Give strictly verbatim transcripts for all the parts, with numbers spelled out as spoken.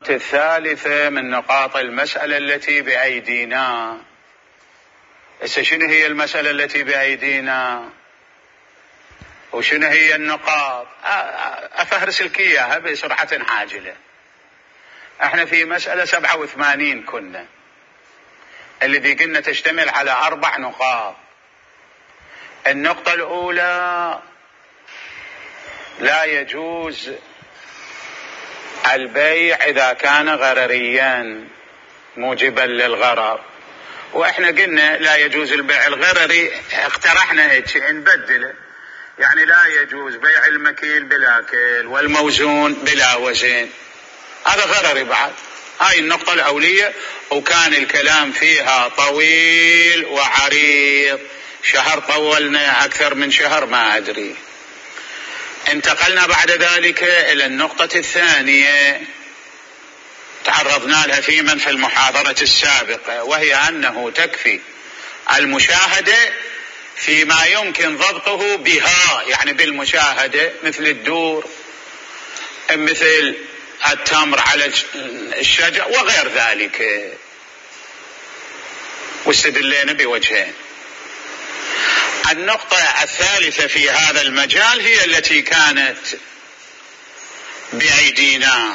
الثالثة من نقاط المسألة التي بأيدينا. هسه شنو هي المسألة التي بأيدينا وشنو هي النقاط؟ أفهرس لك إياها بسرعة عاجلة. احنا في مسألة سبعة وثمانين كنا، الذي قلنا تشتمل على أربع نقاط. النقطة الأولى: لا يجوز البيع إذا كان غرريا موجبا للغرر. وإحنا قلنا لا يجوز البيع الغرري، اقترحنا هيك نبدله، يعني لا يجوز بيع المكيل بلا كيل والموزون بلا وزن، هذا غرري بعد. هاي النقطة الأولية، وكان الكلام فيها طويل وعريض، شهر طولنا أكثر من شهر ما أدري. انتقلنا بعد ذلك إلى النقطة الثانية تعرضنا لها في من في المحاضرة السابقة، وهي أنه تكفي المشاهدة فيما يمكن ضبطه بها، يعني بالمشاهدة، مثل الدور، مثل التمر على الشجر وغير ذلك. واستدلينا بوجهين. النقطة الثالثة في هذا المجال هي التي كانت بأيدينا: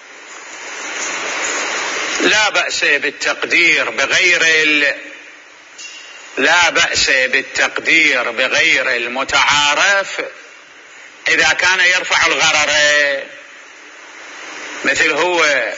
لا بأس بالتقدير بغير ال... لا بأس بالتقدير بغير المتعارف إذا كان يرفع الغرر، مثل هو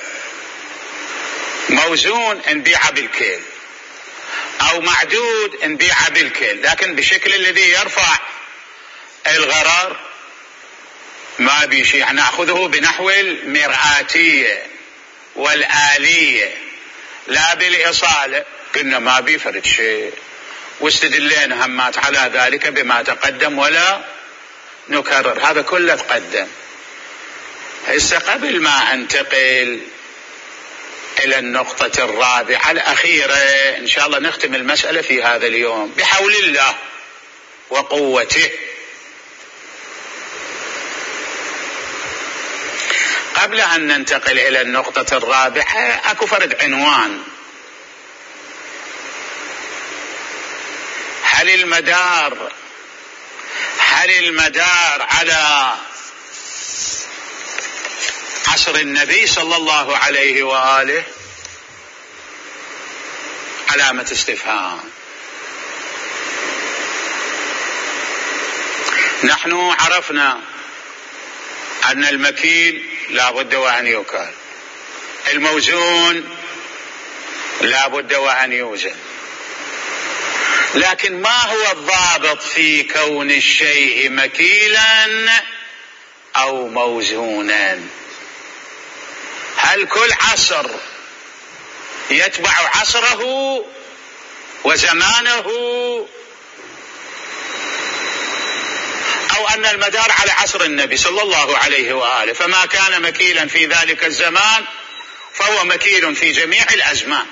موزون نبيع بالكيل أو معدود نبيع بالكيل، لكن بشكل الذي يرفع الغرر ما بيشي، يعني نأخذه بنحو المرآتية والآلية لا بالإصالة. قلنا ما بيفرد شيء، واستدلينا همات على ذلك بما تقدم ولا نكرر، هذا كله تقدم. هسه قبل ما انتقل إلى النقطة الرابعة الأخيرة، إن شاء الله نختم المسألة في هذا اليوم بحول الله وقوته. قبل أن ننتقل إلى النقطة الرابعة أكو فرد عنوان: هل المدار هل المدار على عصر النبي صلى الله عليه وآله؟ علامة استفهام. نحن عرفنا أن المكيل لا بد وأن يكال، الموزون لا بد وأن يوزن، لكن ما هو الضابط في كون الشيء مكيلا أو موزونا؟ هل كل عصر يتبع عصره وزمانه، أو أن المدار على عصر النبي صلى الله عليه وآله، فما كان مكيلا في ذلك الزمان فهو مكيل في جميع الأزمان.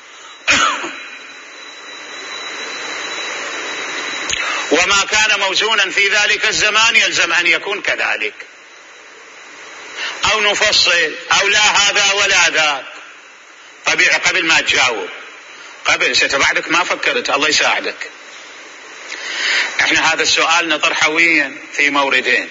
وما كان موزونا في ذلك الزمان يلزم أن يكون كذلك، أو نفصل، أو لا هذا ولا ذاك. طبيعي قبل ما تجاوب، قبل ستبعدك ما فكرت، الله يساعدك. احنا هذا السؤال نطرحه وين؟ في موردين: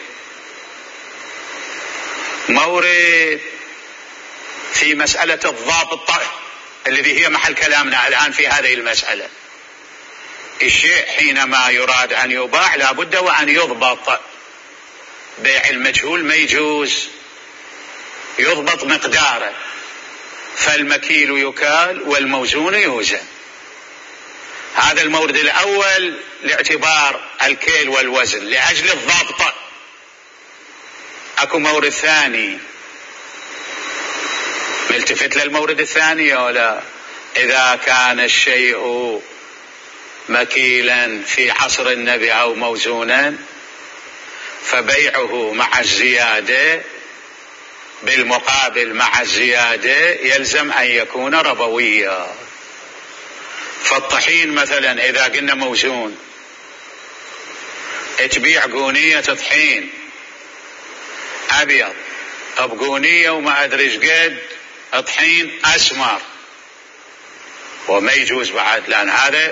مورد في مسألة الضابط الذي هي محل كلامنا الآن في هذه المسألة. الشيء حينما يراد أن يباع لا بد وأن يضبط. بيع المجهول ما يجوز، يضبط مقداره، فالمكيل يكال والموزون يوزن. هذا المورد الأول لاعتبار الكيل والوزن لأجل الضبط. أكو مورد ثاني، ملتفت للمورد الثاني ولا؟ إذا كان الشيء مكيلا في عصر النبي أو موزونا فبيعه مع الزيادة، بالمقابل مع الزيادة يلزم أن يكون ربويا. فالطحين مثلا إذا قلنا موزون، تبيع قونية طحين أبيض بقونية وما أدري قد طحين أسمر، وما يجوز بعد، لأن هذا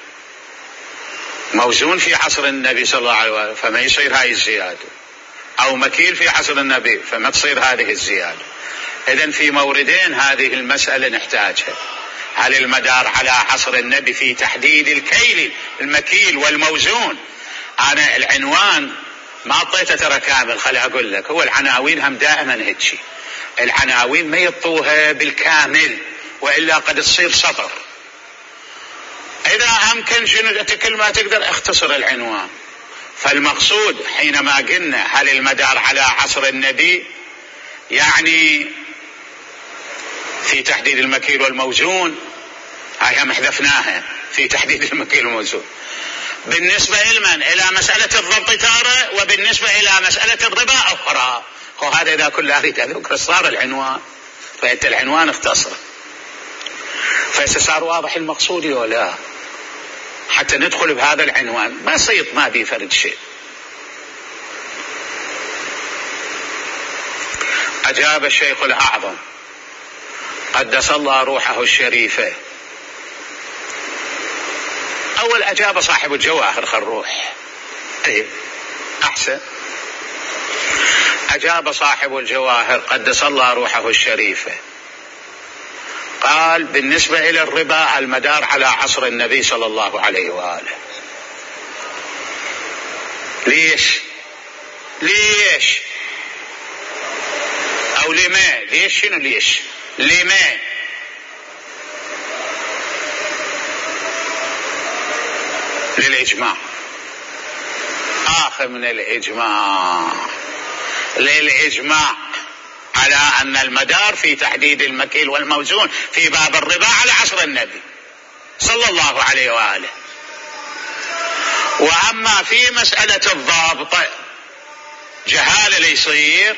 موزون في عصر النبي صلى الله عليه وسلم فما يصير هاي الزيادة، أو مكيل في عصر النبي فما تصير هذه الزيادة. إذن في موردين هذه المسألة نحتاجها. هل المدار على عصر النبي في تحديد الكيل المكيل والموزون؟ أنا العنوان ما أعطيته ترى كامل، خلي أقول لك، هو العناوين هم دائما هيك، العناوين ما يطوها بالكامل وإلا قد تصير سطر. إذا أمكن شنو كل ما تقدر اختصر العنوان. فالمقصود حينما قلنا هل المدار على عصر النبي يعني في تحديد المكيل والموزون، هاي هم حذفناها في تحديد المكيل والموزون. بالنسبة لمن؟ إلى مسألة الضبط تارة، وبالنسبة إلى مسألة الربا أخرى. وهذا إذا كله أريد أذكر صار العنوان، فأنت العنوان اختصر، فصار واضح المقصود ولا حتى ندخل بهذا العنوان بسيط ما بيفرد شيء. أجاب الشيخ الأعظم قدس الله روحه الشريفة. أول أجاب صاحب الجواهر خلروح أي أحسن. أجاب صاحب الجواهر قدس الله روحه الشريفة، قال بالنسبة إلى الربا المدار على عصر النبي صلى الله عليه وآله. ليش ليش أو لما؟ ليش شنو ليش لما؟ للإجماع، آخر من الإجماع، للإجماع على أن المدار في تحديد المكيل والموزون في باب الربا على عصر النبي صلى الله عليه وآله. وأما في مسألة الضابط جهالة ليصير،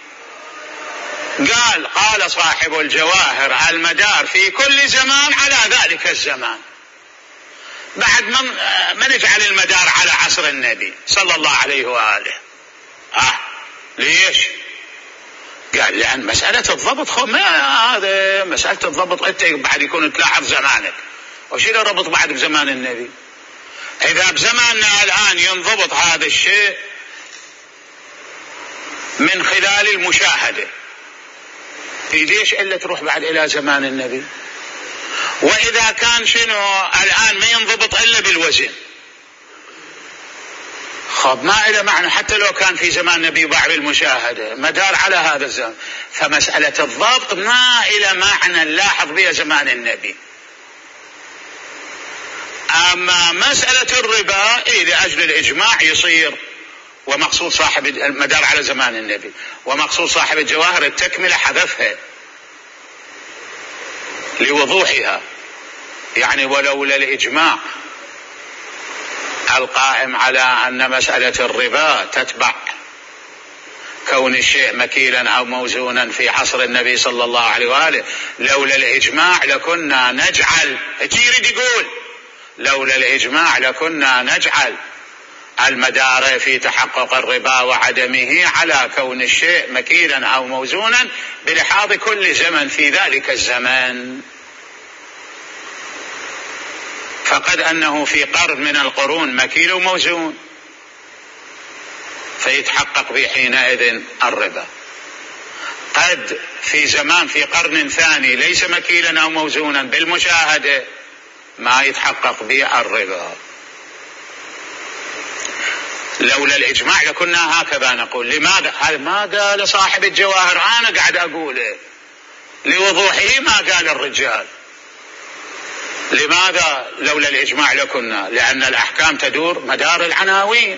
قال قال صاحب الجواهر المدار في كل زمان على ذلك الزمان. بعد من, من يجعل المدار على عصر النبي صلى الله عليه وآله؟ آه ليش؟ قال لأن مسألة الضبط خو ما هذا مسألة الضبط أنت بعد يكون تلاحظ زمانك، وشيل الربط بعد بزمان النبي. إذا بزماننا الآن ينضبط هذا الشيء من خلال المشاهدة، في ليش إلا تروح بعد إلى زمان النبي؟ وإذا كان شنو الآن ما ينضبط إلا بالوزن، خب ما إلى معنى حتى لو كان في زمان النبي باع بالمشاهدة مدار على هذا الزمان. فمسألة الضبط ما إلى معنى نلاحظ بها زمان النبي. أما مسألة الربا إيه لأجل الإجماع يصير، ومقصود صاحب المدار على زمان النبي، ومقصود صاحب الجواهر التكملة حذفها لوضوحها، يعني ولولا الإجماع القائم على أن مسألة الربا تتبع كون الشيء مكيلا أو موزونا في عصر النبي صلى الله عليه وآله، لولا الإجماع لكنا نجعل، يريد يقول لولا الإجماع لكنا نجعل المدار في تحقق الربا وعدمه على كون الشيء مكيلا أو موزونا بلحاظ كل زمن في ذلك الزمان. فقد أنه في قرن من القرون مكيل وموزون، فيتحقق به حينئذ الربا. قد في زمان في قرن ثاني ليس مكيلا أو موزونا بالمشاهدة ما يتحقق به الربا. لولا الإجماع لكنا هكذا نقول. لماذا؟ هذا ما قال صاحب الجواهر، أنا قاعد أقوله لوضوحه ما قال الرجال. لماذا لولا الإجماع لكنا؟ لأن الأحكام تدور مدار العناوين،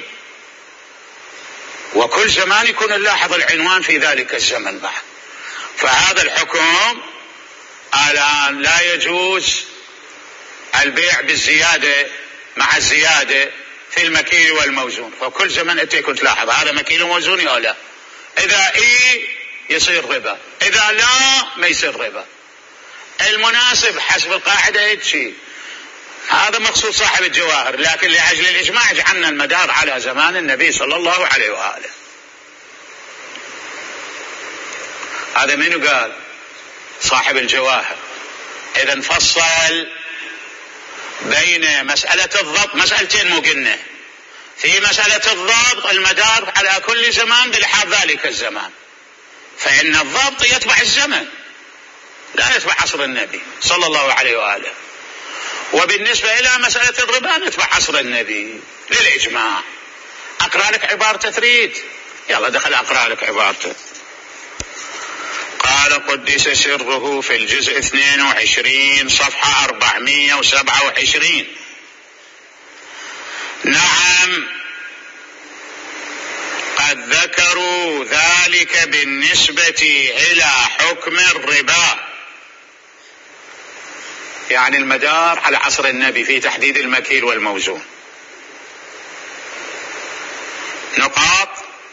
وكل زمان يكون نلاحظ العنوان في ذلك الزمن بعد. فهذا الحكم الآن لا يجوز البيع بالزيادة مع الزيادة في المكيل والموزون، فكل زمن أنت كنت تلاحظ هذا مكيل وموزون أو لا. إذا إيه يصير ربا، إذا لا ما يصير ربا. المناسب حسب القاعدة هيك شيء. هذا مقصود صاحب الجواهر، لكن لأجل الإجماع جعلنا المدار على زمان النبي صلى الله عليه وآله. هذا منو قال؟ صاحب الجواهر. إذا فصل بين مسألة الضبط، مسألتين مو قلنا، في مسألة الضبط المدار على كل زمان بلحاظ ذلك الزمان، فإن الضبط يتبع الزمن لا يتبع عصر النبي صلى الله عليه وآله. وبالنسبة إلى مسألة الربا نتبع عصر النبي للإجماع. أقرأ لك عبارته تريد؟ يلا دخل أقرأ لك عبارته. قال قدس سره في الجزء اثنين وعشرين صفحة أربعمائة وسبعة وعشرين: نعم قد ذكروا ذلك بالنسبة إلى حكم الربا، يعني المدار على عصر النبي في تحديد المكيل والموزون. نقاط: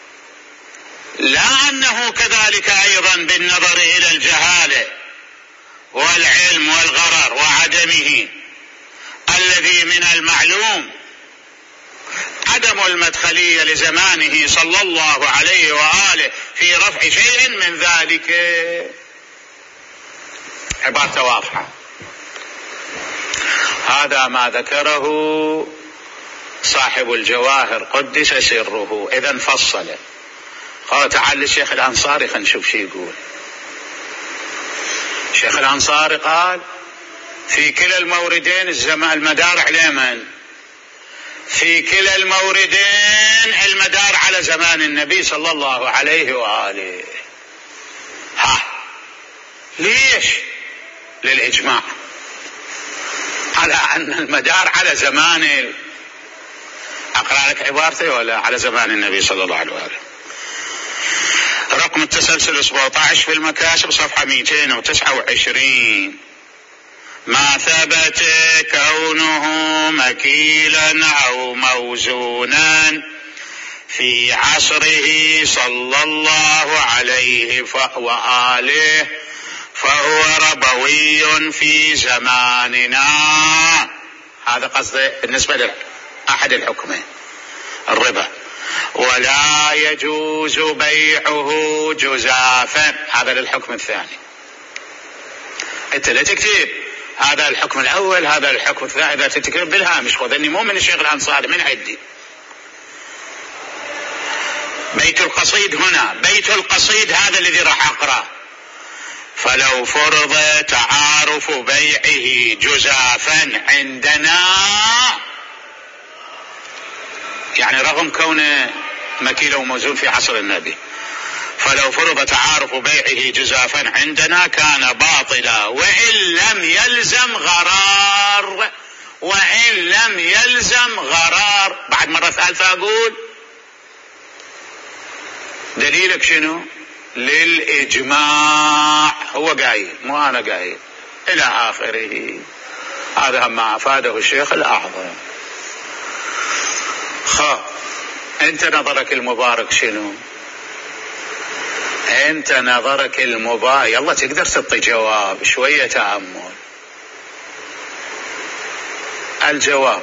لا أنه كذلك أيضا بالنظر إلى الجهالة والعلم والغرر وعدمه الذي من المعلوم عدم المدخلية لزمانه صلى الله عليه وآله في رفع شيء من ذلك. عبارة واضحة. هذا ما ذكره صاحب الجواهر قدس سره. إذن فصل. قال تعال للشيخ الأنصاري خلينا نشوف شو يقول. الشيخ الأنصاري قال في كلا الموردين الزمان المدار على من؟ في كلا الموردين المدار على زمان النبي صلى الله عليه وآله. ها ليش؟ للإجماع على أن المدار على زمان، أقرأ لك عبارتي ولا على زمان النبي صلى الله عليه وآله. رقم التسلسل سبعة عشر في المكاسب صفحة مئتين وتسعة وعشرين: ما ثبت كونه مكيلا أو موزونا في عصره صلى الله عليه وآله فهو ربوي في زماننا. هذا قصده بالنسبة لأحد الحكمين الربا. ولا يجوز بيعه جزافا، هذا للحكم الثاني. انت لا تكتب هذا الحكم الأول هذا الحكم الثاني، إذا تكتب بالهامش خذني مو من الشيخ الأنصاري من عندي. بيت القصيد هنا، بيت القصيد هذا الذي راح أقرأ: فلو فرض تعارف بيعه جزافا عندنا، يعني رغم كونه مكيل وموزون في عصر النبي، فلو فرض تعارف بيعه جزافا عندنا كان باطلا وإن لم يلزم غرار، وإن لم يلزم غرار. بعد مرة ثالثة أقول دليلك شنو؟ للإجماع. هو قايل مو أنا قايل إلى آخره. هذا ما أفاده الشيخ الأعظم. خا أنت نظرك المبارك شنو؟ أنت نظرك المبارك يلا تقدر تعطي جواب، شوية تأمل. الجواب: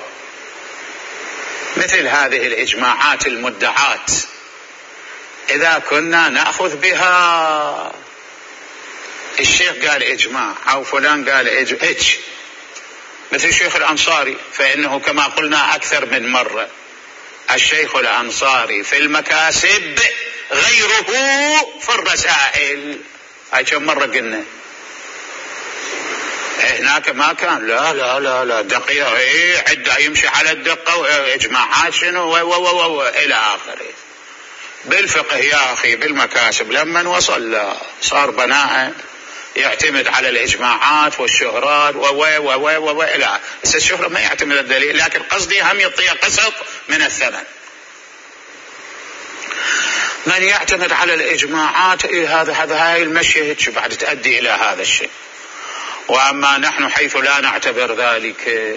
مثل هذه الإجماعات المدعات إذا كنا نأخذ بها، الشيخ قال إجماع أو فلان قال إجماع، مثل الشيخ الأنصاري، فإنه كما قلنا أكثر من مرة الشيخ الأنصاري في المكاسب غيره في الرسائل. هاي كم مرة قلنا هناك ما كان لا لا لا لا دقيقة إيه عدة يمشي على الدقة وإجماعات شنو و و و و إلى آخره. بالفقه يا أخي بالمكاسب لما وصل لا صار بناء يعتمد على الإجماعات والشهرات و و و و و إلى بس الشهرة ما يعتمد الدليل، لكن قصدي هم يعطي قسط من الثمن. من يعتمد على الإجماعات إيه هذا هذا هاي المشي بعد تؤدي إلى هذا الشيء. وأما نحن حيث لا نعتبر ذلك،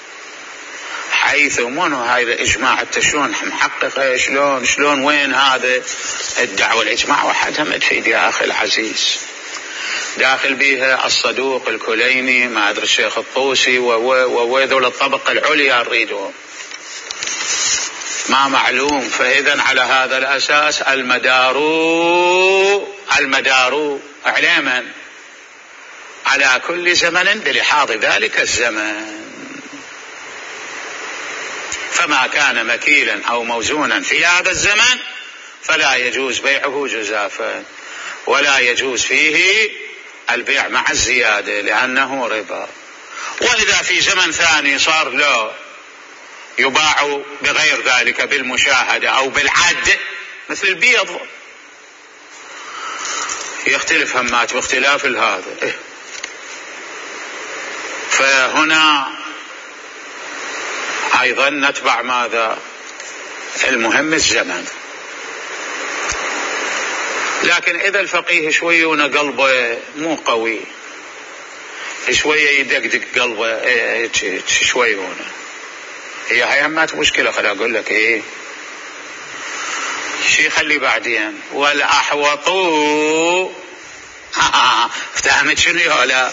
حيث منو هاي الإجماع شلون محققه شلون شلون وين هذا الدعوة الإجماع وحدها ما تفيد يا أخي العزيز. داخل بيها الصدوق الكليني ما أدري الشيخ الطوسي وذول الطبقة العليا نريدهم ما معلوم. فإذا على هذا الأساس المدار المدار على من؟ على كل زمن بلحاظ ذلك الزمن. فما كان مكيلا أو موزونا في هذا الزمن فلا يجوز بيعه جزافا، ولا يجوز فيه البيع مع الزيادة لأنه ربا. وإذا في زمن ثاني صار لا يباع بغير ذلك بالمشاهدة أو بالعد مثل البيض، يختلف همات باختلاف هذا. فهنا أيضا نتبع ماذا؟ المهم الزمن. لكن إذا الفقيه شوي قلبه مو قوي، شوية يدقدق قلبه شوي هنا، هي هاي همات مشكلة. خلي أقول لك إيه شي خلي بعدين. والأحوطوا افتهمت شنو يقول؟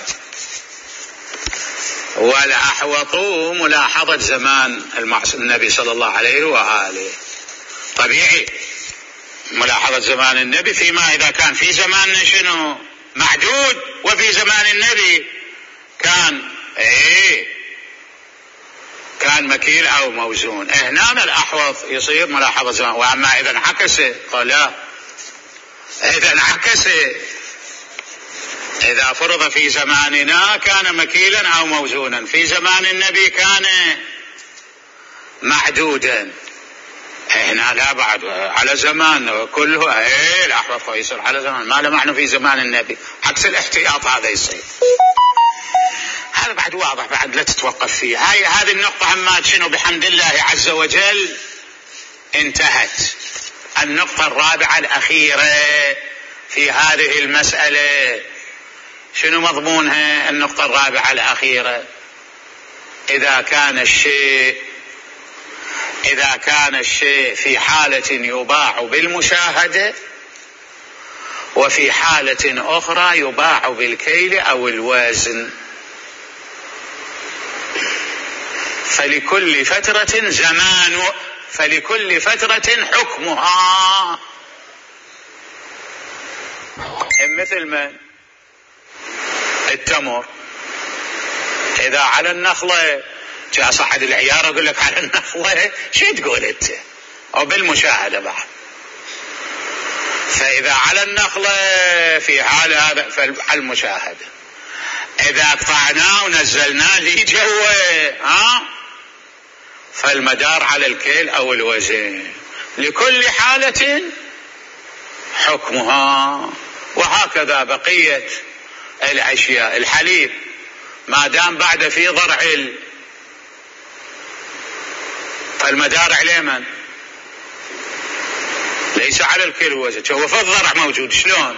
والأحوطوا ملاحظة زمان النبي صلى الله عليه وآله. طبيعي ملاحظة زمان النبي فيما إذا كان في زماننا شنو معدود، وفي زمان النبي كان ايه كان مكيل او موزون. هنا الأحوط يصير ملاحظة زمان. واما اذا انعكس قال لا، اذا انعكس اذا فرض في زماننا كان مكيلا او موزونا، في زمان النبي كان معدودا، هنا لا بعد على زمان كله ايه الأحوط يصير على زمان، ما له معنى في زمان النبي، عكس الاحتياط هذا يصير. هذا بعد واضح، بعد لا تتوقف فيه. هاي هذه النقطة همات شنو بحمد الله عز وجل انتهت. النقطة الرابعة الأخيرة في هذه المسألة شنو مضمونها؟ النقطة الرابعة الأخيرة إذا كان الشيء إذا كان الشيء في حالة يباع بالمشاهدة وفي حالة أخرى يباع بالكيل أو الوزن، فلكل فترة زمان فلكل فترة حكمها. مثل ما التمر إذا على النخلة جاء صعد العيار أقول لك على النخلة شو تقول أنت؟ أو بالمشاهدة بعد. فإذا على النخلة في حال هذا فالمشاهدة، إذا قطعناه ونزلناه لي جوه ها فالمدار على الكيل أو الوزن، لكل حالة حكمها. وهكذا بقية الأشياء. الحليب ما دام بعد في ضرع فالمدار عليه من؟ ليس على الكيل والوزن، هو في الضرع موجود شلون؟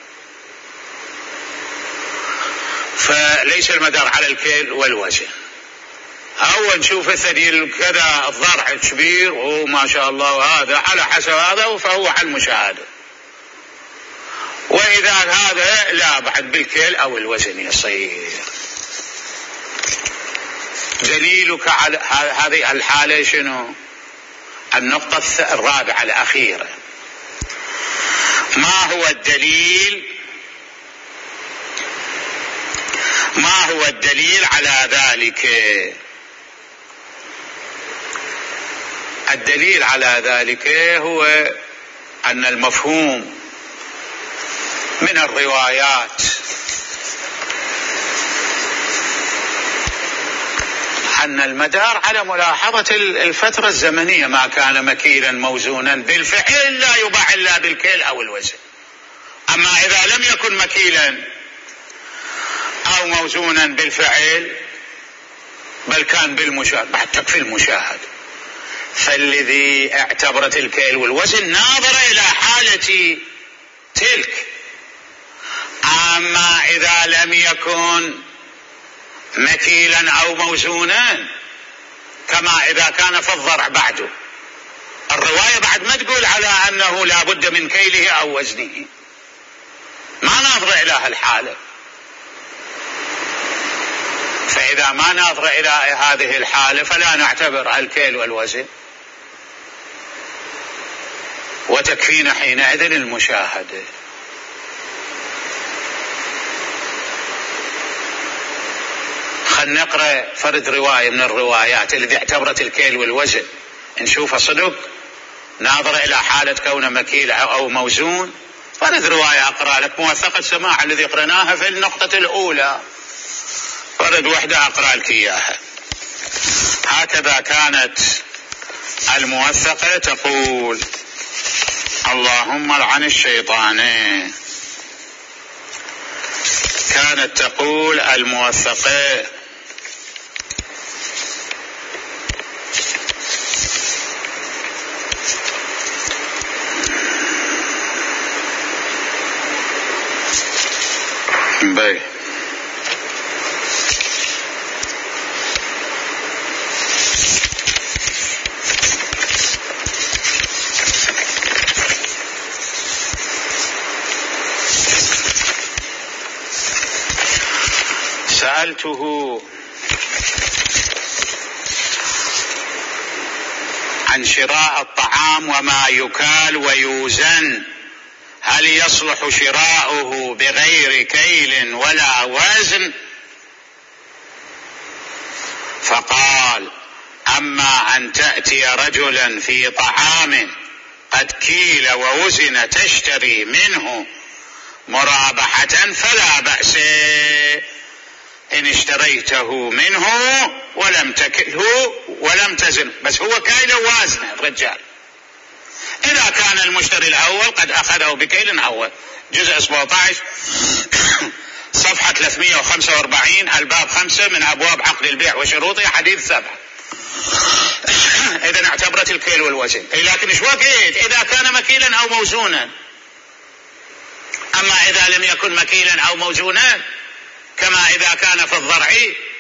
فليس المدار على الكيل والوزن. أول نشوف الثديل كذا الضرع كبير وما شاء الله وهذا على حسب هذا فهو على المشاهدة، وإذا هذا لا بعد بالكيل أو الوزن يصير. دليلك على هذه الحالة شنو؟ النقطة الرابعة الأخيرة. ما هو الدليل ما هو الدليل على ذلك؟ الدليل على ذلك هو أن المفهوم من الروايات أن المدار على ملاحظة الفترة الزمنية، ما كان مكيلا موزونا بالفعل لا يباع إلا بالكيل أو الوزن. أما إذا لم يكن مكيلا أو موزونا بالفعل بل كان بالمشاهد بعد تكفي المشاهد، فالذي اعتبرت الكيل والوزن ناظر إلى حالة تلك. أما إذا لم يكن مكيلا أو موزونا كما إذا كان في الضرع بعده، الرواية بعد ما تقول على أنه لا بد من كيله أو وزنه، ما ناظر إلى هالحالة. فإذا ما ناظر إلى هذه الحالة فلا نعتبر الكيل والوزن، وتكفينا حينئذ المشاهدة. خلنا نقرأ فرد رواية من الروايات التي اعتبرت الكيل والوزن نشوفها صدق ناظرة إلى حالة كونه مكيل أو موزون. فرد رواية أقرأ لك موثقة سماع الذي قرأناها في النقطة الأولى، فرد وحدة أقرأ لك إياها. هكذا كانت الموثقة تقول: اللهم لعن الشيطان. كانت تقول الموثقة: بي سألته عن شراء الطعام وما يكال ويوزن، هل يصلح شراؤه بغير كيل ولا وزن؟ فقال: أما أن تأتي رجلا في طعام قد كيل ووزن تشتري منه مرابحة فلا بأس إن اشتريته منه ولم تكله ولم تزن، بس هو كيل ووزن الرجال. إذا كان المشتري الأول قد أخذه بكيل أول، جزء سبعة عشر صفحة ثلاثمئة وخمسة وأربعين الباب خمسة من أبواب عقد البيع وشروطه حديث سبعة. إذا اعتبرت الكيل والوزن، لكن إيش وقت إذا كان مكيلا أو موزونا. أما إذا لم يكن مكيلا أو موزونا كما إذا كان في الضرع،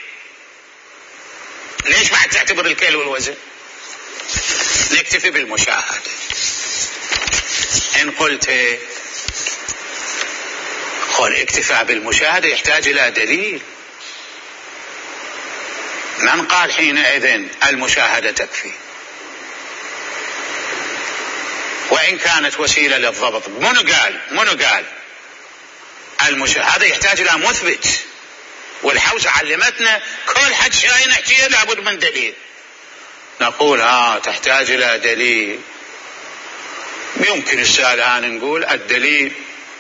ليش بعد تعتبر الكيل والوزن؟ نكتفي بالمشاهدة. إن قلت قل اكتفاء بالمشاهدة يحتاج إلى دليل، من قال حينئذ المشاهدة تكفي؟ وإن كانت وسيلة للضبط، منو قال منو قال المشاهدة يحتاج إلى مثبت، والحوزة علمتنا كل حد شيء نحكيه لابد من دليل. نقول ها تحتاج إلى دليل. يمكن السؤال الآن نقول الدليل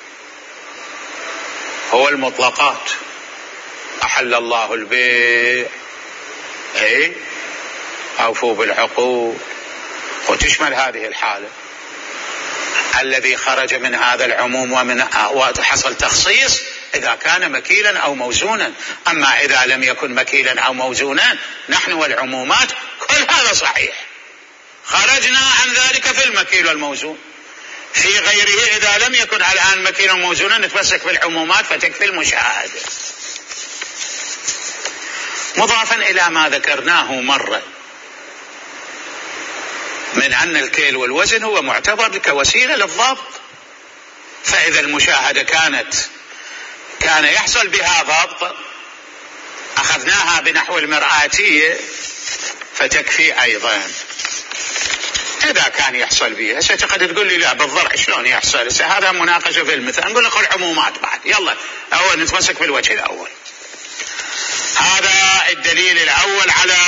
هو المطلقات، أحل الله البيع أي أوفوا بالعقود، وتشمل هذه الحالة الذي خرج من هذا العموم ومن وحصل تخصيص إذا كان مكيلا أو موزونا. أما إذا لم يكن مكيلا أو موزونا نحن والعمومات كل هذا صحيح، خرجنا عن ذلك في المكيل والموزون. في غيره إذا لم يكن الآن مكيلا وموزونا نتمسك بالعمومات فتكفي المشاهدة. مضافا إلى ما ذكرناه مرة من أن الكيل والوزن هو معتبر كوسيلة للضبط، فإذا المشاهدة كانت كان يحصل بها ضبط أخذناها بنحو المرآتية فتكفي أيضا. إذا كان يحصل بها ستقد تقول لي لا بالضرع شلون يحصل؟ هذا مناقشة في المثال. نقول لك العمومات بعد. يلا أول نتمسك بالوجه الأول. هذا الدليل الأول على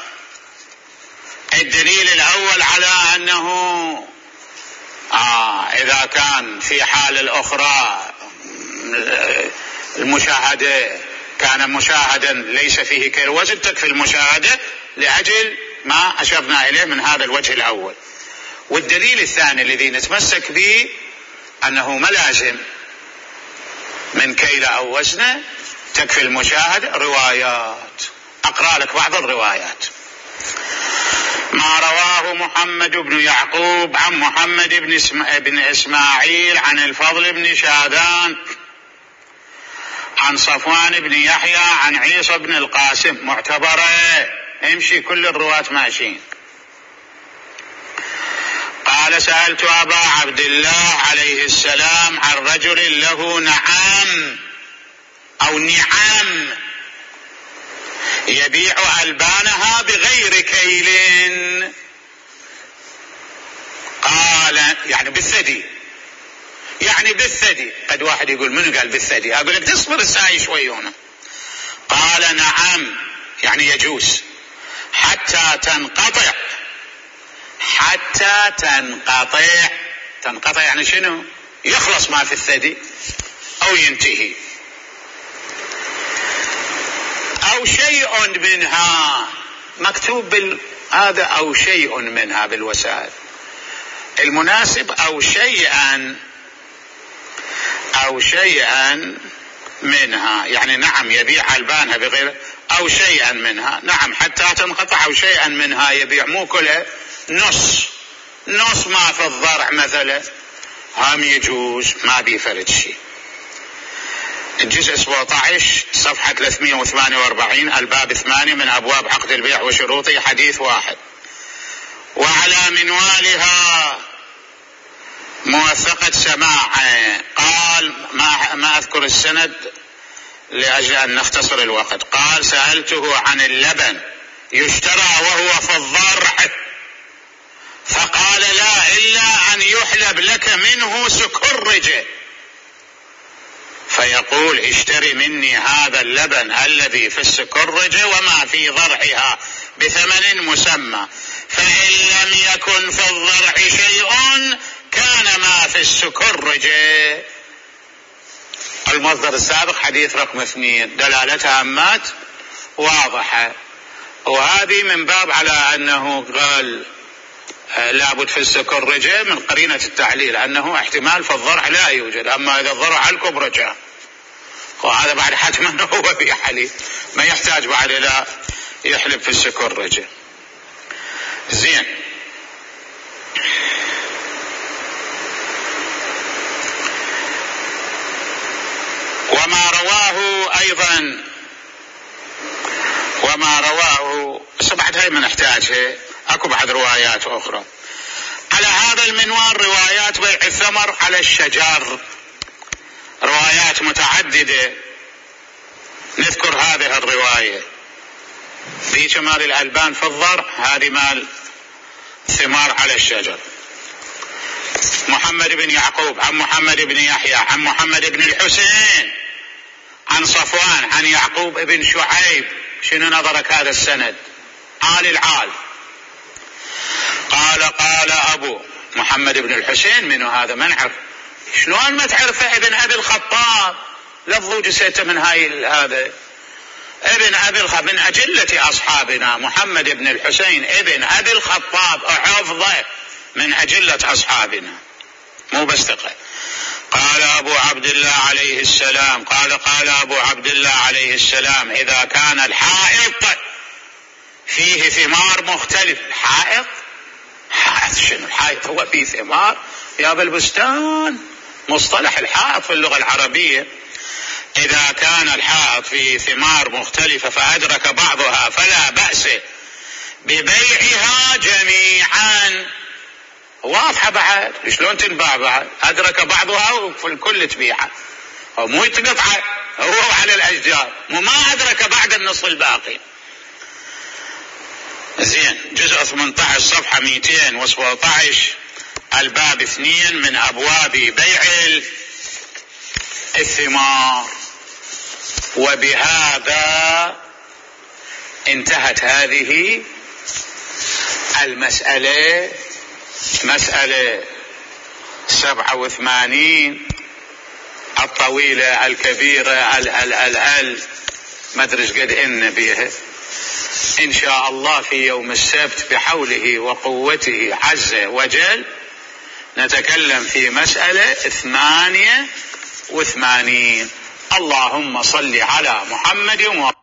الدليل الأول على أنه آه إذا كان في حال الأخرى المشاهدة كان مشاهدا ليس فيه كيل وزن تكفي المشاهدة لأجل ما أشرنا إليه من هذا الوجه الأول. والدليل الثاني الذي نتمسك به أنه ملازم من كيل أو وزن تكفي المشاهدة. روايات أقرأ لك بعض الروايات. ما رواه محمد بن يعقوب عن محمد بن, اسم... بن إسماعيل عن الفضل بن شاذان عن صفوان بن يحيى عن عيسى بن القاسم معتبرة. امشي كل الرواة ماشيين. قال سألت أبا عبد الله عليه السلام عن رجل له نعام أو نعام يبيع ألبانها بغير كيل، قال يعني بالثدي، يعني بالثدي. قد واحد يقول من قال بالثدي؟ أقول لك تصبر الساعة شوي هنا. قال نعم يعني يجوز حتى تنقطع، حتى تنقطع. تنقطع يعني شنو؟ يخلص ما في الثدي أو ينتهي. أو شيء منها، مكتوب بال... هذا أو شيء منها بالوسائل. المناسب أو شيئا، أو شيئا منها، يعني نعم يبيع ألبانها بغير، أو شيئا منها، نعم حتى تنقطع، أو شيئا منها يبيع، مو كلها، نص نص ما في الضرع مثلا هم يجوز، ما بيفرد شيء. الجزء سبعة عشر صفحة ثلاثمئة وثمانية وأربعين، الباب ثمانية من أبواب عقد البيع وشروطه، حديث واحد. وعلى منوالها موثقة سماع. قال ما, ما أذكر السند لأجل أن نختصر الوقت. قال سألته عن اللبن يشترى وهو في الضرع، فقال لا إلا أن يحلب لك منه سكرجة، فيقول اشتري مني هذا اللبن الذي في السكرجة وما في ضرعها بثمن مسمى، فإن لم يكن في الضرع شيء كان ما في السكرجة. المصدر السابق حديث رقم اثنين، دلالتها أمات واضحة، وهذه من باب على أنه قال لابد في السكرجة من قرينة التعليل أنه احتمال في الضرع لا يوجد، أما إذا الضرع على الكبرى جاء، وهذا بعد حتما هو في حليب، ما يحتاج بعد إلى يحلب في السكرجة. زين. وما رواه أيضا، وما رواه سبعة هاي ما نحتاجها، أكو بعد روايات أخرى على هذا المنوال، روايات بيع الثمر على الشجر، روايات متعددة. نذكر هذه الرواية، ذيك مال الألبان في الضرع، هذه مال ثمار على الشجر. محمد بن يعقوب عن محمد بن يحيى عن محمد بن الحسين عن صفوان عن يعقوب بن شعيب. شنو نظرك هذا السند؟ عال العال. قال قال أبو محمد بن الحسين، منو هذا؟ ما نعرف. شلون ما تعرفه؟ ابن أبي الخطاب، لفظوا جسيته من هاي هذا ابن أبي الخطاب، من أجلة أصحابنا محمد بن الحسين ابن أبي الخطاب، حفظه من أجلة أصحابنا، مو بس ثقة. قال أبو عبد الله عليه السلام، قال قال أبو عبد الله عليه السلام إذا كان الحائط فيه ثمار مختلف. حائط؟ حائط شنو الحائط؟ هو فيه ثمار يا بالبستان، مصطلح الحائط في اللغة العربية. إذا كان الحائط فيه ثمار مختلفة فأدرك بعضها فلا بأس ببيعها جميعا. واضحة بعد، شلون تنباع بعد؟ أدرك بعضها وفي الكل تبيعها، هو مو يتقطع هو على الأشجار، مو ما أدرك بعد النصف الباقي. زين. جزء ثمانية عشر صفحة مئتين وسبعة عشر، الباب اثنين من أبواب بيع الثمار. وبهذا انتهت هذه المسألة، مسألة سبعة وثمانين الطويلة الكبيرة ال ال ال ال ما أدري إيش قد إن بيها. إن شاء الله في يوم السبت بحوله وقوته عز وجل نتكلم في مسألة ثمانية وثمانين. اللهم صل على محمد و